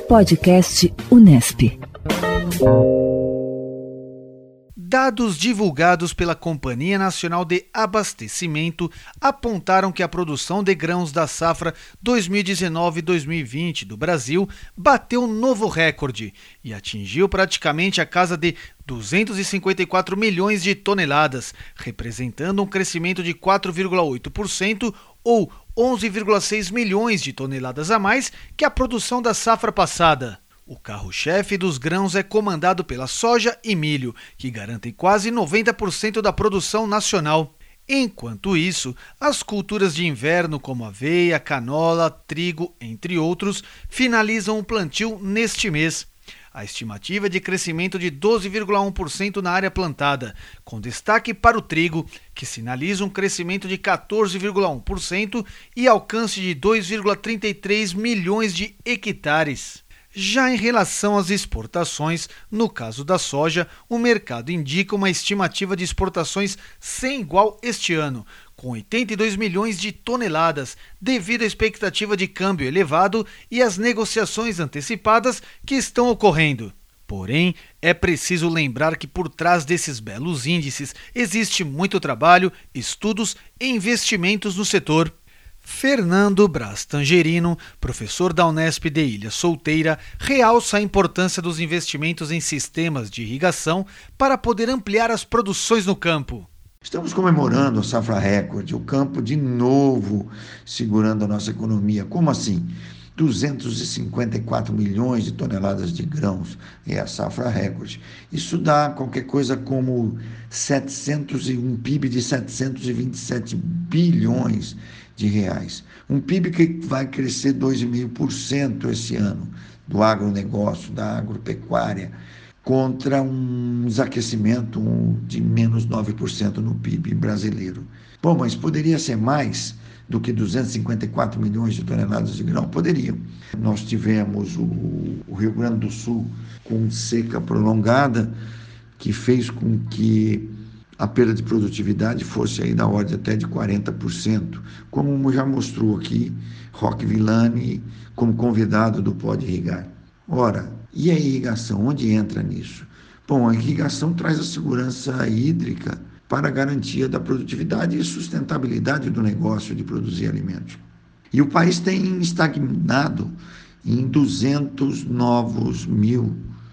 Podcast Unesp. Dados divulgados pela Companhia Nacional de Abastecimento apontaram que a produção de grãos da safra 2019-2020 do Brasil bateu um novo recorde e atingiu praticamente a casa de 254 milhões de toneladas, representando um crescimento de 4,8% ou 11,6 milhões de toneladas a mais que a produção da safra passada. O carro-chefe dos grãos é comandado pela soja e milho, que garantem quase 90% da produção nacional. Enquanto isso, as culturas de inverno como aveia, canola, trigo, entre outros, finalizam o plantio neste mês. A estimativa é de crescimento de 12,1% na área plantada, com destaque para o trigo, que sinaliza um crescimento de 14,1% e alcance de 2,33 milhões de hectares. Já em relação às exportações, no caso da soja, o mercado indica uma estimativa de exportações sem igual este ano, com 82 milhões de toneladas, devido à expectativa de câmbio elevado e às negociações antecipadas que estão ocorrendo. Porém, é preciso lembrar que por trás desses belos índices existe muito trabalho, estudos e investimentos no setor. Fernando Braz Tangerino, professor da Unesp de Ilha Solteira, realça a importância dos investimentos em sistemas de irrigação para poder ampliar as produções no campo. Estamos comemorando a safra recorde, o campo de novo segurando a nossa economia. Como assim? 254 milhões de toneladas de grãos é a safra recorde. Isso dá qualquer coisa como um PIB de 727 bilhões de reais. Um PIB que vai crescer 2,5% esse ano, do agronegócio, da agropecuária, contra um desaquecimento de menos 9% no PIB brasileiro. Bom, mas poderia ser mais do que 254 milhões de toneladas de grão? Poderiam. Nós tivemos o Rio Grande do Sul com seca prolongada, que fez com que a perda de produtividade fosse aí da ordem até de 40%, como já mostrou aqui Roque Villani como convidado do Pode Irrigar. Ora, e a irrigação, onde entra nisso? Bom, a irrigação traz a segurança hídrica para a garantia da produtividade e sustentabilidade do negócio de produzir alimentos. E o país tem estagnado em 200 novos mil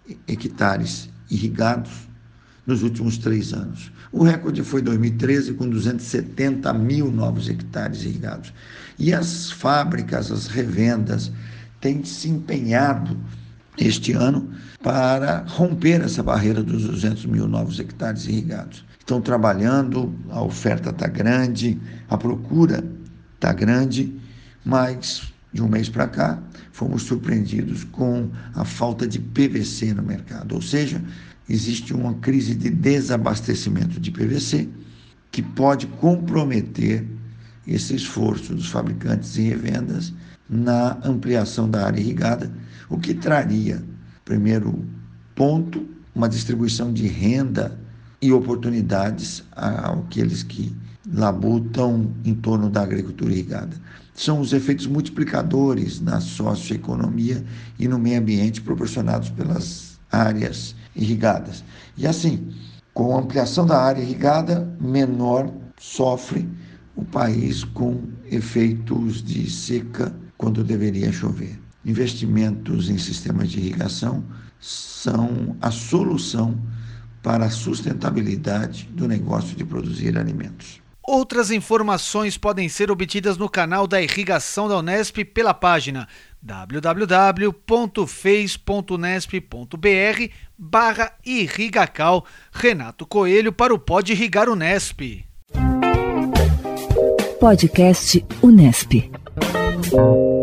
hectares irrigados nos últimos 3 anos. O recorde foi 2013, com 270 mil novos hectares irrigados. E as fábricas, as revendas, têm se empenhado este ano para romper essa barreira dos 200 mil novos hectares irrigados. Estão trabalhando, a oferta está grande, a procura está grande, mas de um mês para cá fomos surpreendidos com a falta de PVC no mercado, ou seja, existe uma crise de desabastecimento de PVC que pode comprometer esse esforço dos fabricantes e revendas na ampliação da área irrigada, o que traria, primeiro ponto, uma distribuição de renda e oportunidades àqueles que labutam em torno da agricultura irrigada. São os efeitos multiplicadores na socioeconomia e no meio ambiente proporcionados pelas áreas irrigadas. E assim, com a ampliação da área irrigada, menor sofre o país com efeitos de seca quando deveria chover. Investimentos em sistemas de irrigação são a solução para a sustentabilidade do negócio de produzir alimentos. Outras informações podem ser obtidas no canal da Irrigação da Unesp pela página www.fez.unesp.br/irrigacal. Renato Coelho para o Pode Irrigar Unesp. Podcast Unesp.